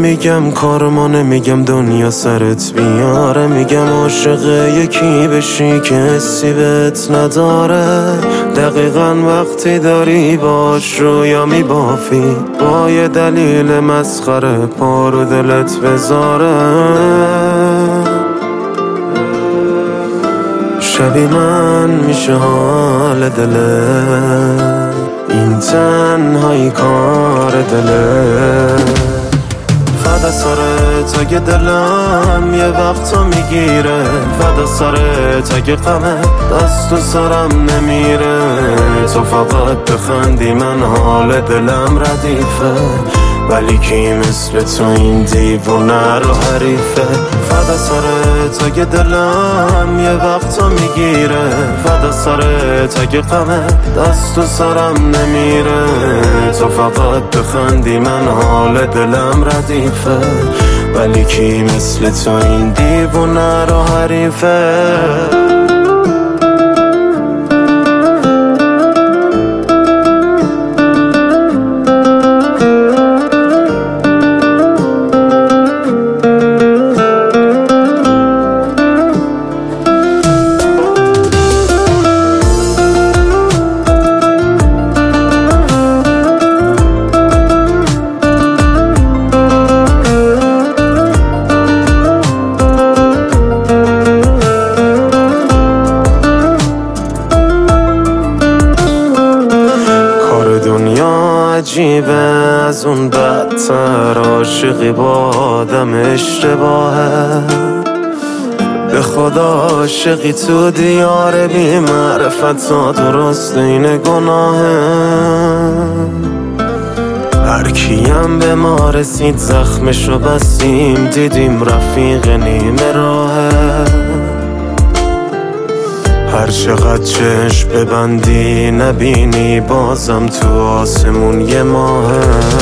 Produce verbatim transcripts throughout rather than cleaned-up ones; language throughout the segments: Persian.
میگم کارما نمیگم دنیا سرت بیاره، میگم عاشق یکی بشی که حسی بهت نداره. دقیقا وقتی داری باش رویا میبافی، با یه دلیل مسخره پا رو دلت بذاره. شبی من میشه حال دله، این تنهایی کار دله. فدا سرت اگه دلم یه وقتا میگیره، فدا سرت اگه غمه دست و سرم نمیره. تو فقط بخندی من حال دلم ردیفه، ولی کی مثل تو این دیوونه رو حریفه. فدا سرت اگه دلم یه وقتا میگیره، فدا سرت اگه غمه دست و سرم نمیره. تو فقط بخندی من حال دلم ردیفه، ولی کی مثل تو این دیوونه رو حریفه. عجیبه از اون بدتر، عاشقی با آدم اشتباهه. به خدا عاشقی تو دیار بی معرفت ها درست این گناهه. هر کیم به ما رسید زخمشو بستیم، دیدیم رفیق نیمه راهه. هر چقدر چشم ببندی نبینی بازم تو آسمون یه ماهه.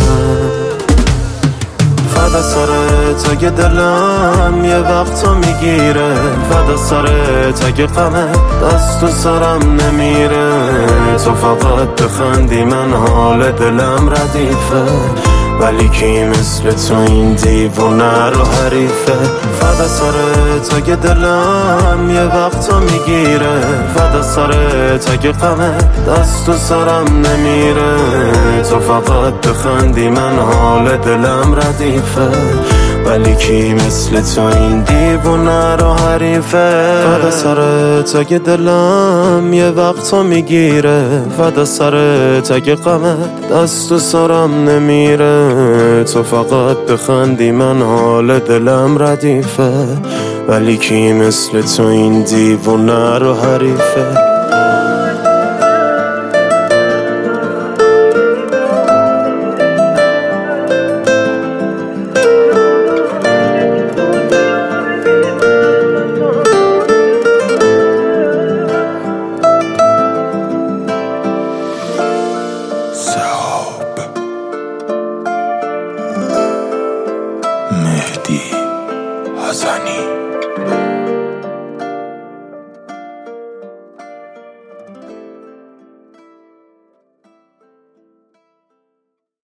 فدا سرت اگه دلم یه وقتا میگیره، فدا سرت اگه غمه دست و سرم نمیره. تو فقط بخندی من حال دلم ردیفه، ولی کی مثل تو این دیوونه رو حریفه. فدا سرت اگه دلم یه وقتا میگیره، فدا سرت اگه غمه دست و سرم نمیره. تو فقط بخندی من حال دلم ردیفه، ولی کی مثل تو این دیوونه رو حریفه. فدا سرت اگه دلم یه وقتا میگیره، فدا سرت اگه غمه دست و سرم نمیره. تو فقط بخندی من حال دلم ردیفه، ولی کی مثل تو این دیوونه رو حریفه.